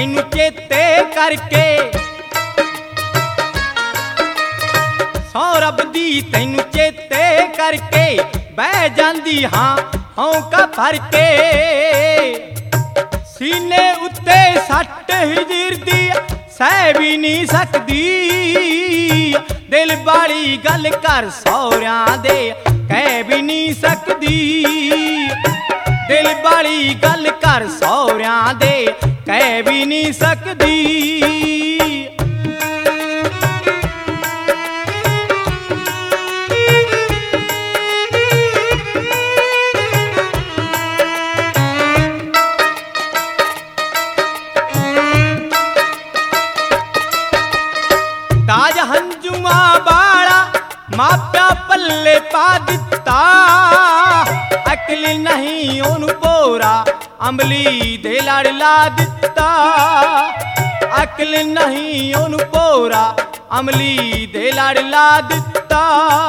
ਤੈਨੂੰ ਚੇਤੇ ਕਰਕੇ, ਸੌ ਰੱਬ ਦੀ ਤੈਨੂੰ ਚੇਤੇ ਕਰਕੇ ਬਹਿ ਜਾਂਦੀ ਹਾਂ ਹੌਂਕਾ ਭਰ ਕੇ। ਸੀਨੇ ਉੱਤੇ ਸੱਟ ਹਿਜਰ ਦੀ ਸਹਿ ਵੀ ਨਹੀਂ ਸਕਦੀ, ਦਿਲ ਵਾਲੀ ਗੱਲ ਕਰ ਸਹੁਰਿਆਂ ਦੇ ਕਹਿ ਵੀ ਨਹੀਂ ਸਕਦੀ। ਦਿਲ ਵਾਲੀ ਗੱਲ ਕਰ ਸਹੁਰਿਆਂ ਦੇ ਕਹਿ ਵੀ ਨਹੀਂ ਸਕਦੀ। ਤਾਜ ਹੰਝੂਆਂ ਵਾਲਾ ਮਾਪਿਆਂ ਪੱਲੇ ਪਾ ਦਿੱਤਾ, ਅਕਲ ਨਹੀਂ ਉਹਨੂੰ ਭੋਰਾ ਅੰਬਲੀ ਦੇ ਲੜ ਲਾ ਦਿੱਤਾ। ਅਕਲ ਨਹੀਂ ਉਹਨੂੰ ਭੋਰਾ ਅੰਬਲੀ ਦੇ ਲੜ ਲਾ ਦਿੱਤਾ।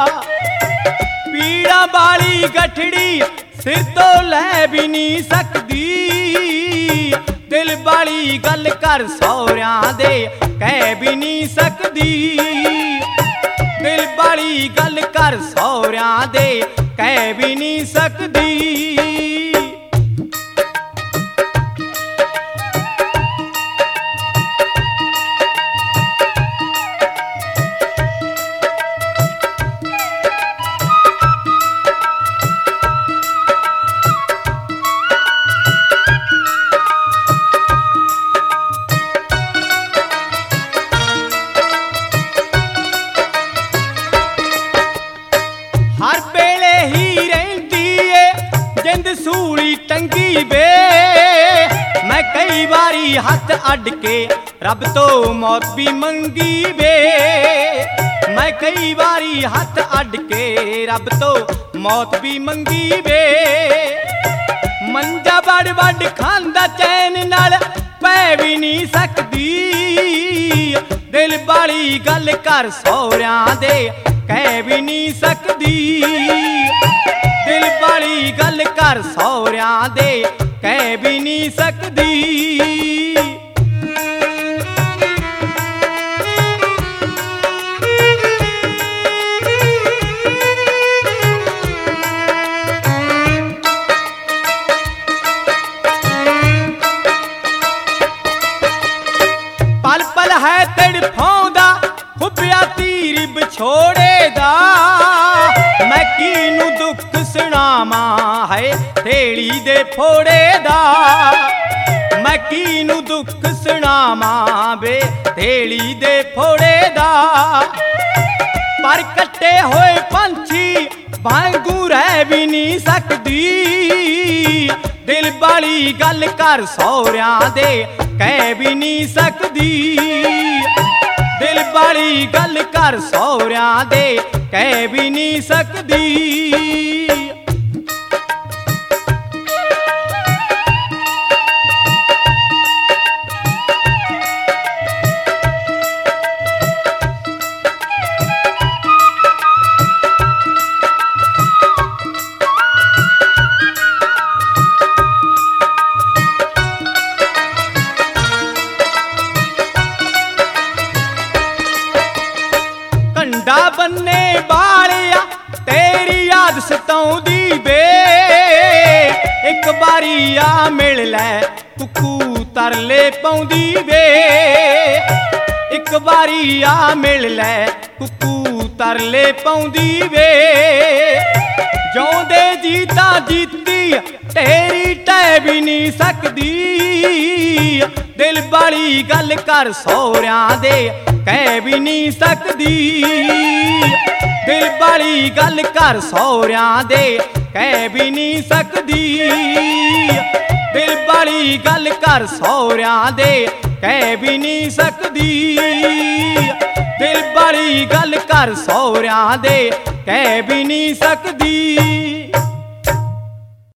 ਪੀੜਾਂ ਵਾਲੀ ਗਠੜੀ ਸਿਰ ਤੋਂ ਲੈ ਵੀ ਨਹੀਂ ਸਕਦੀ, ਦਿਲ ਵਾਲੀ ਗੱਲ ਕਰ ਸਹੁਰਿਆਂ ਦੇ ਕਹਿ ਵੀ ਨਹੀਂ ਸਕਦੀ। ਦਿਲ ਵਾਲੀ ਗੱਲ ਕਰ ਸਹੁਰਿਆਂ ਦੇ ਕਹਿ ਵੀ ਨਹੀਂ ਸਕਦੀ। ਹਰ ਵੇਲੇ ਹੀ ਰਹਿੰਦੀ ਏ ਜਿੰਦ ਸੂਲੀ ਟੰਗੀ ਵੇ, ਮੈਂ ਕਈ ਵਾਰੀ ਹੱਥ ਅੱਡ ਕੇ ਰੱਬ ਤੋਂ ਮੌਤ ਵੀ ਮੰਗੀ ਵੇ। ਮੈਂ ਕਈ ਵਾਰੀ ਹੱਥ ਅੱਡ ਕੇ ਰੱਬ ਤੋਂ ਮੌਤ ਵੀ ਮੰਗੀ ਵੇ। ਮੰਜਾ ਵੜ ਵੜ ਖਾਂਦਾ ਚੈਨ ਨਾਲ ਪੈ ਵੀ ਨਹੀਂ ਸਕਦੀ, ਦਿਲ ਵਾਲੀ ਗੱਲ ਕਰ ਸਹੁਰਿਆਂ ਦੇ ਕਹਿ ਵੀ ਨਹੀਂ ਸਕਦੀ। ਦਿਲ ਵਾਲੀ ਗੱਲ ਕਰ ਸਹੁਰਿਆਂ ਦੇ ਕਹਿ ਵੀ ਨਹੀਂ ਸਕਦੀ। ਪਲ ਪਲ ਹੈ ਤੜਫਾਉਂਦਾ ਖੁੱਬਿਆ ਤੀਰ ਵਿਛੋੜੇ ਦਾ, ਮੈਂ ਕਿਹਨੂੰ ਦੁੱਖ ਸੁਣਾਵਾਂ ਹੈ ਥੇਲੀ ਦੇ ਫੋੜੇ ਦਾ। ਮੈਂ ਕਿਹਨੂੰ ਦੁੱਖ ਸੁਣਾਵਾਂ ਵੇ ਥੇਲੀ ਦੇ ਫੋੜੇ ਦਾ। ਪਰ ਕੱਟੇ ਹੋਏ ਪੰਛੀ ਵਾਂਗੂ ਰਹਿ ਵੀ ਨਹੀਂ ਸਕਦੀ, ਦਿਲ ਵਾਲੀ ਗੱਲ ਕਰ ਸਹੁਰਿਆਂ ਦੇ ਕਹਿ ਵੀ ਨਹੀਂ ਸਕਦੀ। ਦਿਲ ਵਾਲੀ ਗੱਲ ਕਰ ਸਹੁਰਿਆਂ ਦੇ ਕਹਿ ਵੀ ਨਹੀਂ ਸਕਦੀ। ਕੰਡਾ ਬੰਨੇ ਵਾਲਿਆ ਤੇਰੀ ਯਾਦ ਸਤਾਉਂਦੀ ਵੇ, ਇੱਕ ਵਾਰੀ ਆ ਮਿਲ ਲੈ ਕੁੱਕੂ ਤਰਲੇ ਪਾਉਂਦੀ ਵੇ। ਇੱਕ ਵਾਰੀ ਆ ਮਿਲ ਲੈ ਕੁੱਕੂ ਤਰਲੇ ਪਾਉਂਦੀ ਵੇ। ਜਿਉਂਦੇ ਜੀ ਤਾਂ ਜੀਤੀ ਤੇਰੀ ਟਹਿ ਵੀ ਨਹੀਂ ਸਕਦੀ, ਦਿਲ ਵਾਲੀ ਗੱਲ ਕਰ ਸਹੁਰਿਆਂ ਦੇ ਕਹਿ ਵੀ ਨਹੀਂ ਸਕਦੀ। ਦਿਲ ਵਾਲੀ ਗੱਲ ਕਰ ਸਹੁਰਿਆਂ ਦੇ ਕਹਿ ਵੀ ਨਹੀਂ ਸਕਦੀ। ਦਿਲ ਵਾਲੀ ਗੱਲ ਕਰ ਸਹੁਰਿਆਂ ਦੇ ਕਹਿ ਵੀ ਨਹੀਂ ਸਕਦੀ। ਦਿਲ ਵਾਲੀ ਗੱਲ ਕਰ ਸਹੁਰਿਆਂ ਦੇ ਕਹਿ ਵੀ ਨਹੀਂ ਸਕਦੀ।